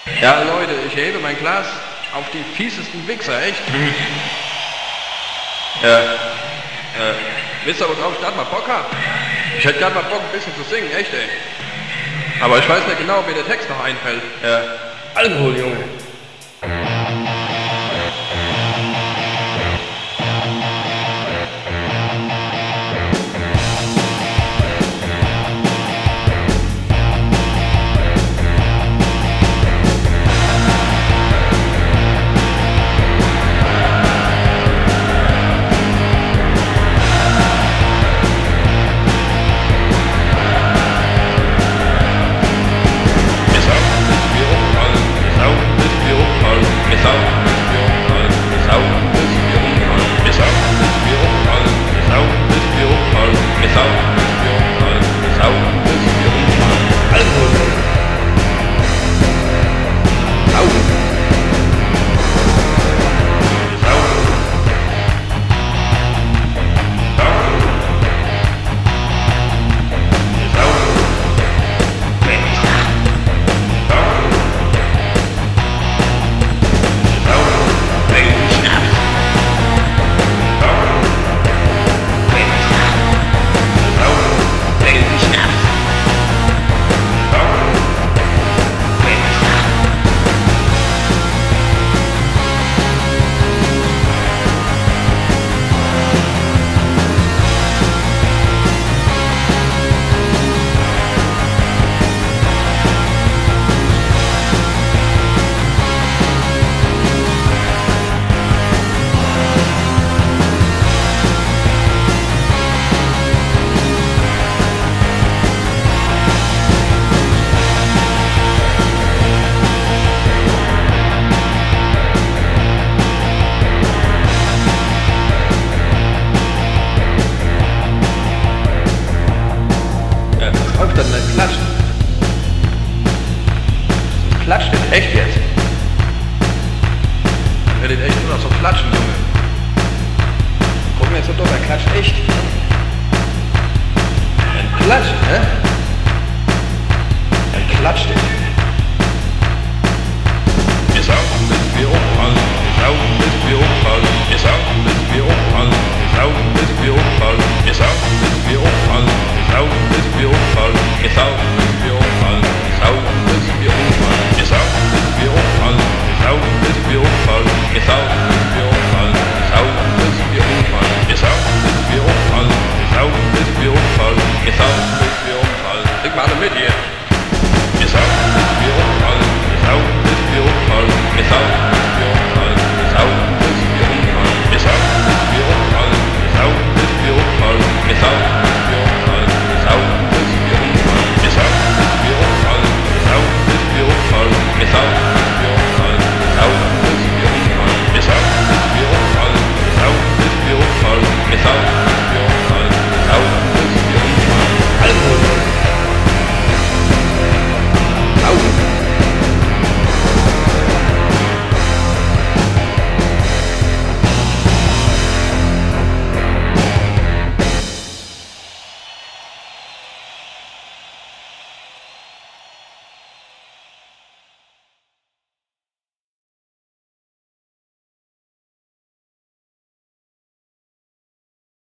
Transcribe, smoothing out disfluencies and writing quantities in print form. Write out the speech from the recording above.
Ja, Leute, ich hebe mein Glas auf die fiesesten Wichser, echt? Wisst ihr, worauf ich gerade mal Bock hab? Ich hätte gerade mal Bock, ein bisschen zu singen, echt, ey. Aber ich weiß nicht genau, wie der Text noch einfällt. Alkohol, Junge. Klatscht das echt jetzt? Dann werdet echt nur noch so klatschen, Junge. Guck mir jetzt so dumm, er klatscht echt. Dann klatscht, ne? Dann klatscht er.